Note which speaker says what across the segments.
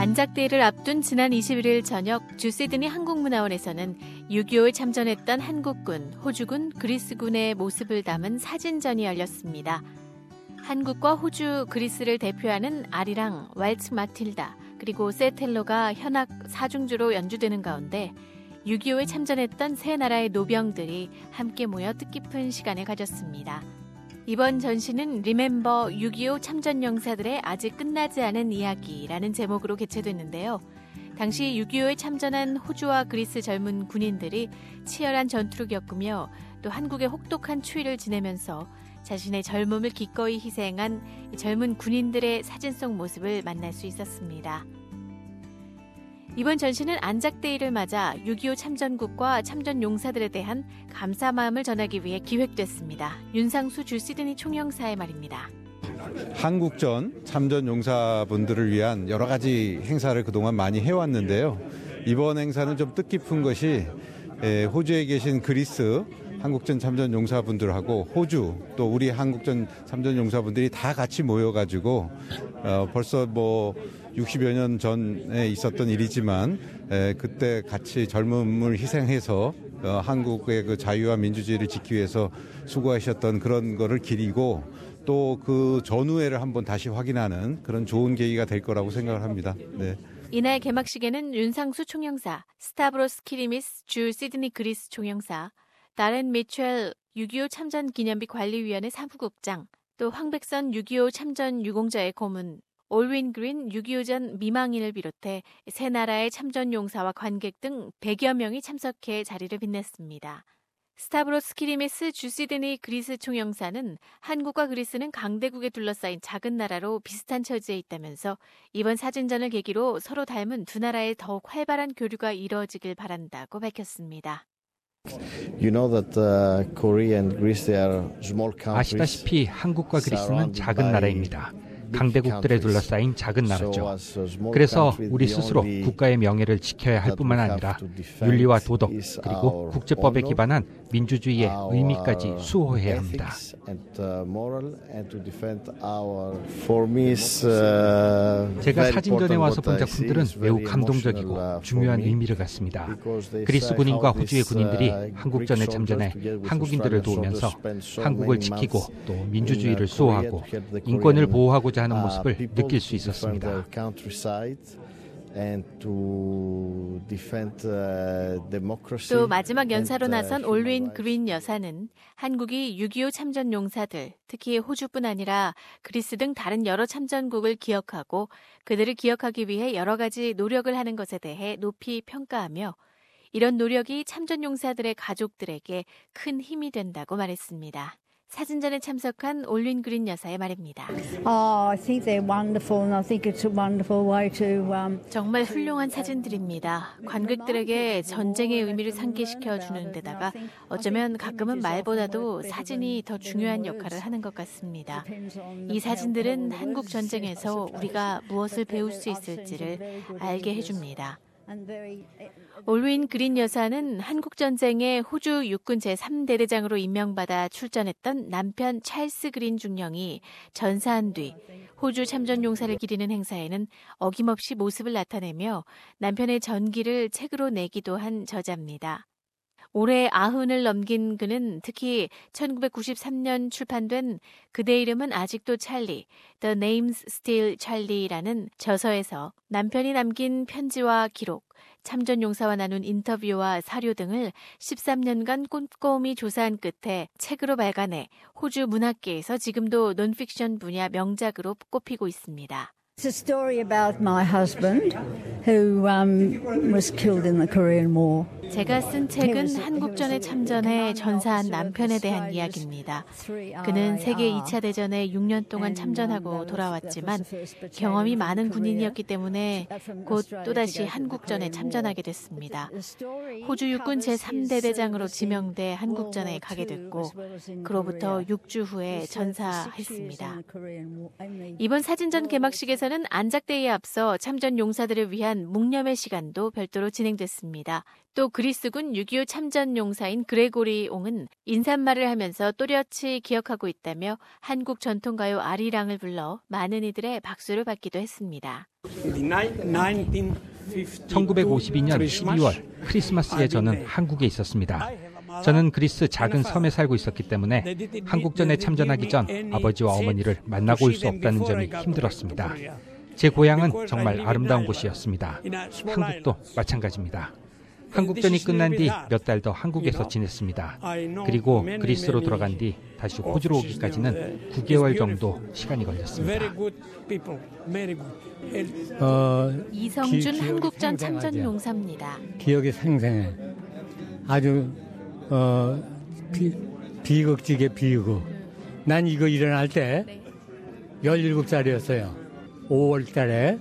Speaker 1: 안작대회를 앞둔 지난 21일 저녁 주 시드니 한국문화원에서는 6.25에 참전했던 한국군, 호주군, 그리스군의 모습을 담은 사진전이 열렸습니다. 한국과 호주, 그리스를 대표하는 아리랑, 왈츠 마틸다, 그리고 세텔로가 현악 사중주로 연주되는 가운데 6.25에 참전했던 세 나라의 노병들이 함께 모여 뜻깊은 시간을 가졌습니다. 이번 전시는 Remember 6.25 참전 용사들의 아직 끝나지 않은 이야기라는 제목으로 개최됐는데요. 당시 6.25에 참전한 호주와 그리스 젊은 군인들이 치열한 전투를 겪으며 또 한국의 혹독한 추위를 지내면서 자신의 젊음을 기꺼이 희생한 젊은 군인들의 사진 속 모습을 만날 수 있었습니다. 이번 전시는 안작데이를 맞아 6.25 참전국과 참전 용사들에 대한 감사 마음을 전하기 위해 기획됐습니다. 윤상수 주 시드니 총영사의 말입니다.
Speaker 2: 한국전 참전 용사분들을 위한 여러 가지 행사를 그동안 많이 해왔는데요. 이번 행사는 좀 뜻깊은 것이 호주에 계신 그리스 한국전 참전 용사분들하고 호주 또 우리 한국전 참전 용사분들이 다 같이 모여가지고 벌써 60여 년 전에 있었던 일이지만 그때 같이 젊음을 희생해서 한국의 그 자유와 민주주의를 지키기 위해서 수고하셨던 그런 거를 기리고 또 그 전후회를 한번 다시 확인하는 그런 좋은 계기가 될 거라고 생각을 합니다. 네.
Speaker 1: 이날 개막식에는 윤상수 총영사, 스타브로스 키리미스 주 시드니 그리스 총영사, 다렌 미첼 6.25 참전 기념비 관리위원회 사무국장, 또 황백선 6.25 참전 유공자의 고문, 올윈 그린 6.25 전 미망인을 비롯해 세 나라의 참전 용사와 관객 등 100여 명이 참석해 자리를 빛냈습니다. 스타브로스 키리미스 주 시드니 그리스 총영사는 한국과 그리스는 강대국에 둘러싸인 작은 나라로 비슷한 처지에 있다면서 이번 사진전을 계기로 서로 닮은 두 나라의 더욱 활발한 교류가 이루어지길 바란다고 밝혔습니다.
Speaker 3: 아시다시피 한국과 그리스는 작은 나라입니다. 강대국들에 둘러싸인 작은 나라죠. 그래서 우리 스스로 국가의 명예를 지켜야 할 뿐만 아니라 윤리와 도덕 그리고 국제법에 기반한 민주주의의 의미까지 수호해야 합니다. 제가 사진전에 와서 본 작품들은 매우 감동적이고 중요한 의미를 갖습니다. 그리스 군인과 호주의 군인들이 한국전에 참전해 한국인들을 도우면서 한국을 지키고 또 민주주의를 수호하고 인권을 보호하고자 하는 모습을 느낄 수 있었습니다.
Speaker 1: 또 마지막 연사로 나선 올윈 그린 여사는 한국이 6.25 참전 용사들, 특히 호주뿐 아니라 그리스 등 다른 여러 참전국을 기억하고 그들을 기억하기 위해 여러 가지 노력을 하는 것에 대해 높이 평가하며 이런 노력이 참전 용사들의 가족들에게 큰 힘이 된다고 말했습니다. 사진전에 참석한 올윈 그린 여사의 말입니다. 정말 훌륭한 사진들입니다. 관객들에게 전쟁의 의미를 상기시켜 주는 데다가 어쩌면 가끔은 말보다도 사진이 더 중요한 역할을 하는 것 같습니다. 이 사진들은 한국 전쟁에서 우리가 무엇을 배울 수 있을지를 알게 해줍니다. 올윈 그린 여사는 한국전쟁에 호주 육군 제3대대장으로 임명받아 출전했던 남편 찰스 그린 중령이 전사한 뒤 호주 참전 용사를 기리는 행사에는 어김없이 모습을 나타내며 남편의 전기를 책으로 내기도 한 저자입니다. 올해 90을 넘긴 그는 특히 1993년 출판된 그대 이름은 아직도 찰리, The Name's Still Charlie라는 저서에서 남편이 남긴 편지와 기록, 참전 용사와 나눈 인터뷰와 사료 등을 13년간 꼼꼼히 조사한 끝에 책으로 발간해 호주 문학계에서 지금도 논픽션 분야 명작으로 꼽히고 있습니다.
Speaker 4: It's a story about my husband who was killed in the Korean War.
Speaker 1: 제가 쓴 책은 한국전에 참전해 전사한 남편에 대한 이야기입니다. 그는 세계 2차 대전에 6년 동안 참전하고 돌아왔지만 경험이 많은 군인이었기 때문에 곧 또다시 한국전에 참전하게 됐습니다. 호주 육군 제3대 대장으로 지명돼 한국전에 가게 됐고 그로부터 6주 후에 전사했습니다. 이번 사진전 개막식에서는 안작대회에 앞서 참전 용사들을 위한 묵념의 시간도 별도로 진행됐습니다. 또 그리스군 6.25 참전용사인 그레고리 옹은 인사말을 하면서 또렷이 기억하고 있다며 한국 전통가요 아리랑을 불러 많은 이들의 박수를 받기도 했습니다.
Speaker 3: 1952년 12월 크리스마스에 저는 한국에 있었습니다. 저는 그리스 작은 섬에 살고 있었기 때문에 한국전에 참전하기 전 아버지와 어머니를 만나고 올 수 없다는 점이 힘들었습니다. 제 고향은 정말 아름다운 곳이었습니다. 한국도 마찬가지입니다. 한국전이 끝난 뒤 몇 달 더 한국에서 지냈습니다. 그리고 그리스로 돌아간 뒤 다시 호주로 오기까지는 9개월 정도 시간이 걸렸습니다.
Speaker 1: 이성준 한국전 참전용사입니다.
Speaker 5: 기억이 생생해. 아주 비극적이게 비극. 난 이거 일어날 때 17살이었어요. 5월 달에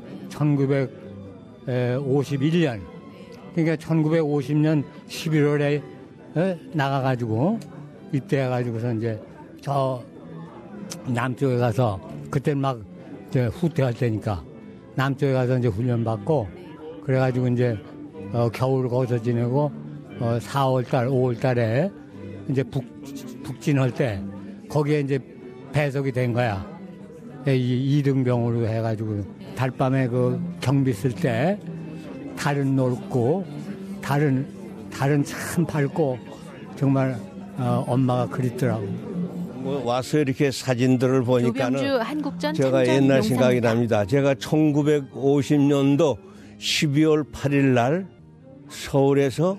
Speaker 5: 1951년. 그러니까 1950년 11월에 나가가지고 입대해가지고서 이제 저 남쪽에 가서 그때 막 이제 후퇴할 때니까 남쪽에 가서 이제 훈련 받고 그래가지고 이제 겨울 거기서 지내고 4월달, 5월달에 이제 북진할 때 거기에 이제 배속이 된 거야. 이 2등병으로 해가지고 달밤에 그 경비 쓸 때 달은 높고 달은 참 밝고 정말 엄마가 그립더라고.
Speaker 6: 와서 이렇게 사진들을 보니까는
Speaker 1: 조병주 한국전
Speaker 6: 제가 옛날 생각이 납니다. 제가 1950년도 12월 8일 날 서울에서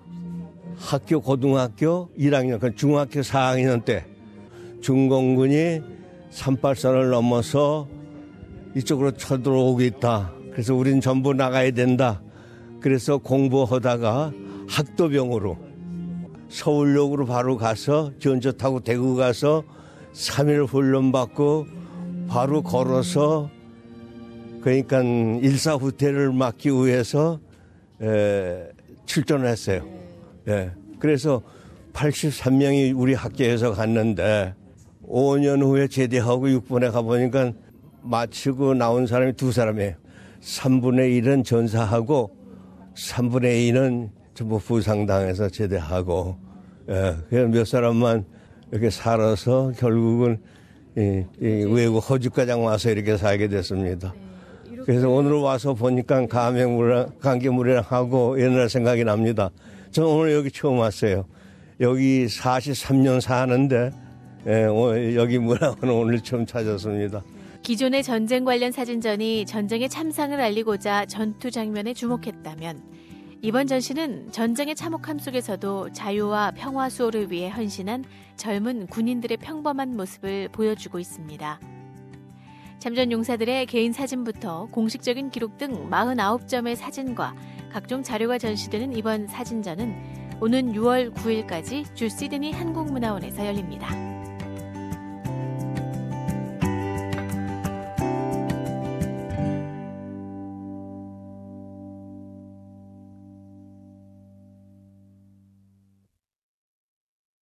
Speaker 6: 고등학교 1학년, 중학교 4학년 때 중공군이 38선을 넘어서 이쪽으로 쳐들어오고 있다. 그래서 우린 전부 나가야 된다. 그래서 공부하다가 학도병으로 서울역으로 바로 가서 전차 타고 대구 가서 3일 훈련받고 바로 걸어서 그러니까 일사후퇴를 막기 위해서 출전을 했어요. 그래서 83명이 우리 학교에서 갔는데 5년 후에 제대하고 6분에 가보니까 마치고 나온 사람이 2사람이에요. 3분의 1은 전사하고 3분의 2는 전부 부상당해서 제대하고 그냥 몇 사람만 이렇게 살아서 결국은 이 외국 호주과장 와서 이렇게 살게 됐습니다. 그래서 오늘 와서 보니까 감개무량하고 옛날 생각이 납니다. 저는 오늘 여기 처음 왔어요. 여기 43년 사는데 여기 문화원은 오늘 처음 찾았습니다.
Speaker 1: 기존의 전쟁 관련 사진전이 전쟁의 참상을 알리고자 전투 장면에 주목했다면 이번 전시는 전쟁의 참혹함 속에서도 자유와 평화 수호를 위해 헌신한 젊은 군인들의 평범한 모습을 보여주고 있습니다. 참전 용사들의 개인 사진부터 공식적인 기록 등 49점의 사진과 각종 자료가 전시되는 이번 사진전은 오는 6월 9일까지 주 시드니 한국문화원에서 열립니다.